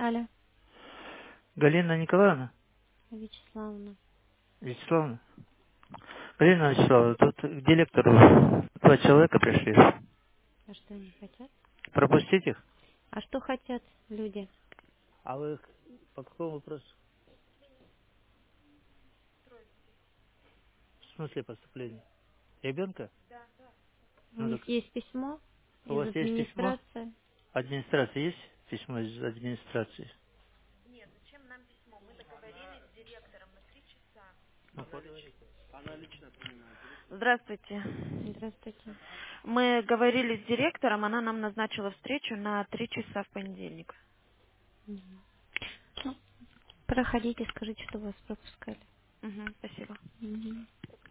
Алло, Галина Николаевна? Вячеславовна. Вячеславовна? Галина Вячеславовна, тут к директору 2 человека пришли. А что они хотят? Пропустить их? А что хотят люди? А вы по какому вопросу? В смысле поступления? Ребенка? У Ну них так, есть письмо у из вас есть письмо? администрации. Администрации есть? Письмо из администрации? Ну, поговорите. Здравствуйте. Здравствуйте. Мы говорили с директором, она нам назначила встречу на 3 часа в понедельник. Мгм. Ну, проходите, скажите, что вас пропускали. Угу, спасибо. Мгм.